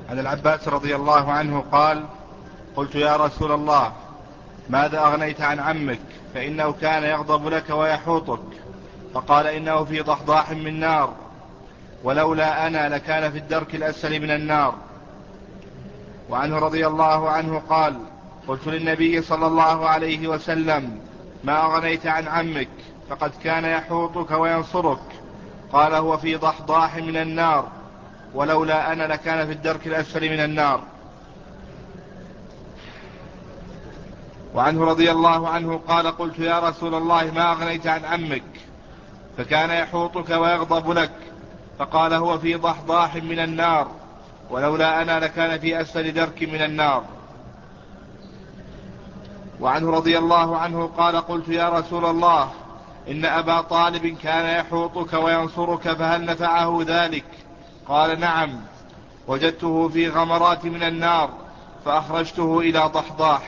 عن العباس رضي الله عنه قال: قلت يا رسول الله ماذا أغنيت عن عمك؟ فإنه كان يغضب لك ويحوطك. فقال: إنه في ضحضاح من نار، ولولا أنا لكان في الدرك الأسفل من النار. وعنه رضي الله عنه قال: قلت للنبي صلى الله عليه وسلم: ما أغنيت عن عمك؟ فقد كان يحوطك وينصرك. قال: هو في ضحضاح من النار، ولولا أنا لكان في الدرك الأسفل من النار. وعنه رضي الله عنه قال: قلت يا رسول الله ما أغنيت عن عمك؟ فكان يحوطك ويغضب لك. فقال: هو في ضحضاح من النار، ولولا أنا لكان في أسفل درك من النار. وعنه رضي الله عنه قال: قلت يا رسول الله إن أبا طالب كان يحوطك وينصرك، فهل نفعه ذلك؟ قال: نعم، وجدته في غمرات من النار فأخرجته إلى ضحضاح.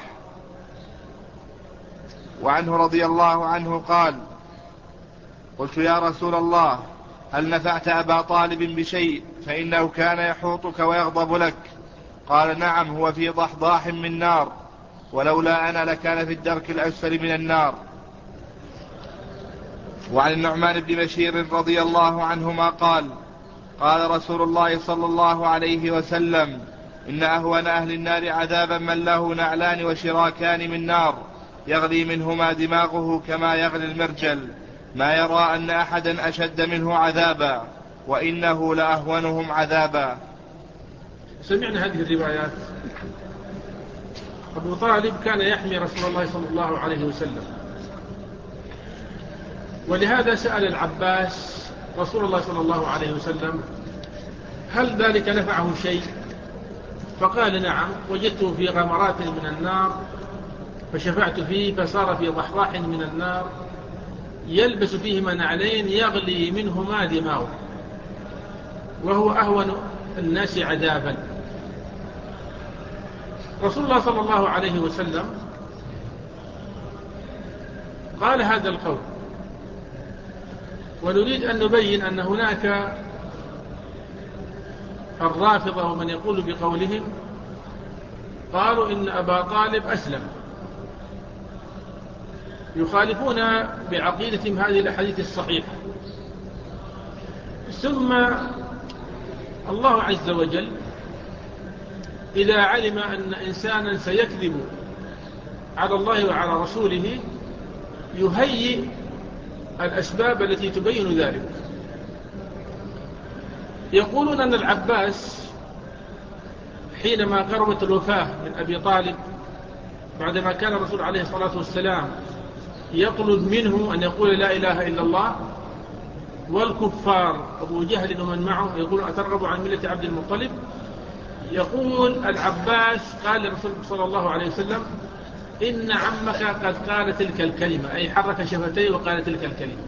وعنه رضي الله عنه قال: قلت يا رسول الله هل نفعت أبا طالب بشيء؟ فإنه كان يحوطك ويغضب لك. قال: نعم، هو في ضحضاح من نار، ولولا أنا لكان في الدرك الأسفل من النار. وعن النعمان بن بشير رضي الله عنهما قال: قال رسول الله صلى الله عليه وسلم: إن أهون أهل النار عذابا من له نعلان وشراكان من نار، يغلي منهما دماغه كما يغلي المرجل، ما يرى أن أحدا أشد منه عذابا، وإنه لأهونهم عذابا. سمعنا هذه الروايات. أبو طالب كان يحمي رسول الله صلى الله عليه وسلم، ولهذا سأل العباس رسول الله صلى الله عليه وسلم: هل ذلك نفعه شيء؟ فقال: نعم، وجدته في غمرات من النار فشفعت فيه فصار في ضحضاح من النار، يلبس فيهما نعلين يغلي منهما دماغه، وهو أهون الناس عذابا. رسول الله صلى الله عليه وسلم قال هذا القول، ونريد أن نبين أن هناك الرافضة ومن يقول بقولهم قالوا إن أبا طالب أسلم، يخالفون بعقيدتهم هذه الأحاديث الصحيحة. ثم الله عز وجل إذا علم أن إنسانا سيكذب على الله وعلى رسوله يهيئ الأسباب التي تبين ذلك. يقولون أن العباس حينما قربت الوفاة من أبي طالب، بعدما كان الرسول عليه الصلاة والسلام يطلب منه أن يقول لا إله إلا الله، والكفار أبو جهل ومن معه يقول: أترغب عن ملة عبد المطلب؟ يقول العباس قال للرسول صلى الله عليه وسلم: إن عمك قد قال تلك الكلمة، أي حرك شفتيه وقال تلك الكلمة.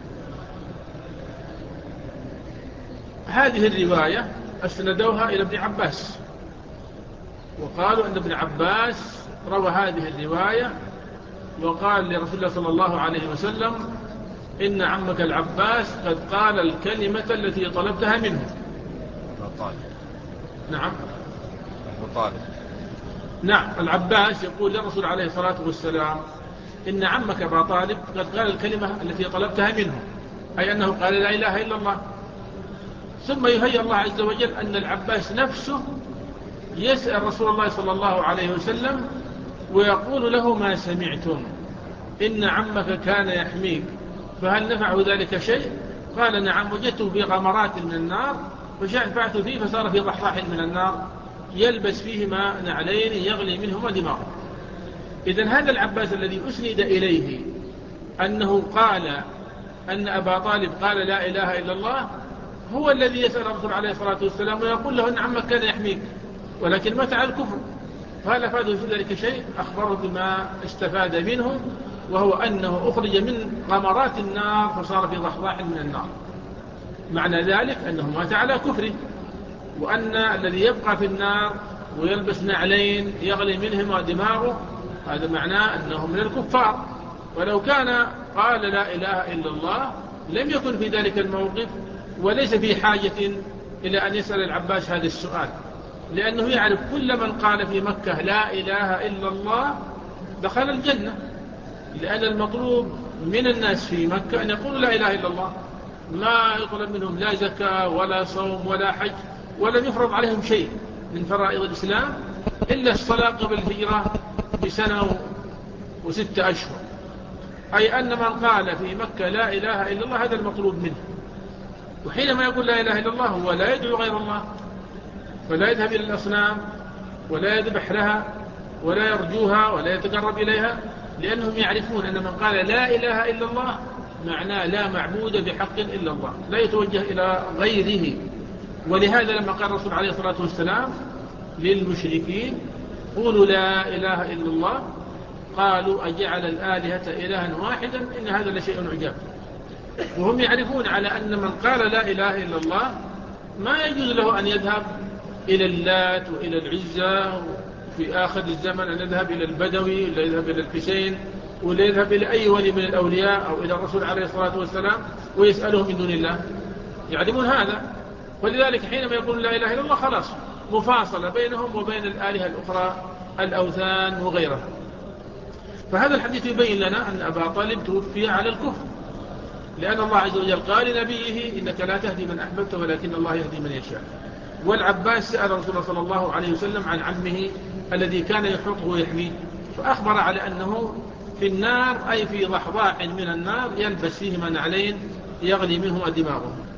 هذه الرواية أسندوها إلى ابن عباس، وقالوا أن ابن عباس روى هذه الرواية وقال لرسول الله صلى الله عليه وسلم: إن عمك العباس قد قال الكلمة التي طلبتها منه. نعم، نعم، العباس يقول للرسول عليه الصلاة والسلام: إن عمك أبا طالب قد قال الكلمة التي طلبتها منه، أي أنه قال لا إله إلا الله. ثم يهيئ الله عز وجل أن العباس نفسه يسأل رسول الله صلى الله عليه وسلم ويقول له: ما سمعتم؟ إن عمك كان يحميك، فهل نفعه ذلك شيء؟ قال: نعم، وجدته في غمرات من النار فشفعت فيه فصار في ضحضاح من النار، يلبس فيهما نعلين يغلي منهما دماغه. إذن هذا العباس الذي أسند إليه أنه قال أن أبا طالب قال لا إله إلا الله هو الذي يسأل الرسول عليه الصلاة والسلام ويقول له: إن عمك كان يحميك، ولكن مات على الكفر. فهل أفاده في ذلك شيء؟ أخبره بما استفاد منه، وهو أنه أخرج من غمرات النار فصار في ضحضاح من النار. معنى ذلك أنه مات على كفره، وأن الذي يبقى في النار ويلبس نعلين يغلي منهما دماغه هذا معناه أنه من الكفار. ولو كان قال لا إله إلا الله لم يكن في ذلك الموقف، وليس في حاجة إلى أن يسأل العباس هذا السؤال، لأنه يعرف كل من قال في مكة لا إله إلا الله دخل الجنة، لأن المطلوب من الناس في مكة أن يقولوا لا إله إلا الله، ما يطلب منهم لا زكاة ولا صوم ولا حج، ولم يفرض عليهم شيء من فرائض الإسلام إلا الصلاة قبل الهجرة بسنة و6 أشهر. أي أن من قال في مكة لا إله إلا الله هذا المطلوب منه. وحينما يقول لا إله إلا الله هو لا يدعو غير الله، فلا يذهب إلى الأصنام ولا يذبح لها ولا يرجوها ولا يتقرب إليها، لأنهم يعرفون أن من قال لا إله إلا الله معناه لا معبود بحق إلا الله، لا يتوجه إلى غيره. ولهذا لما قال الرسول عليه الصلاة والسلام للمشركين قولوا لا إله إلا الله، قالوا أجعل الآلهة إلها واحدا إن هذا لشيء عجاب. وهم يعرفون على أن من قال لا إله إلا الله ما يجوز له أن يذهب إلى اللات وإلى العزة، في آخر الزمن أن يذهب إلى البدوي ولا يذهب إلى الحسين ولا يذهب إلى أي ولي من الأولياء أو إلى الرسول عليه الصلاة والسلام ويسأله من دون الله، يعلمون هذا. ولذلك حينما يقول لا إله إلا الله خلاص مفاصلة بينهم وبين الآلهة الأخرى الأوثان وغيرها. فهذا الحديث يبين لنا أن أبا طالب توفي على الكفر، لأن الله عز وجل قال لنبيه إنك لا تهدي من أحببت ولكن الله يهدي من يشاء. والعباس سأل رسول الله صلى الله عليه وسلم عن عمه الذي كان يحرقه ويحميه، فأخبر على أنه في النار، أي في ضحضاح من النار يلبس فيهما نعلين يغلي منهما دماغه.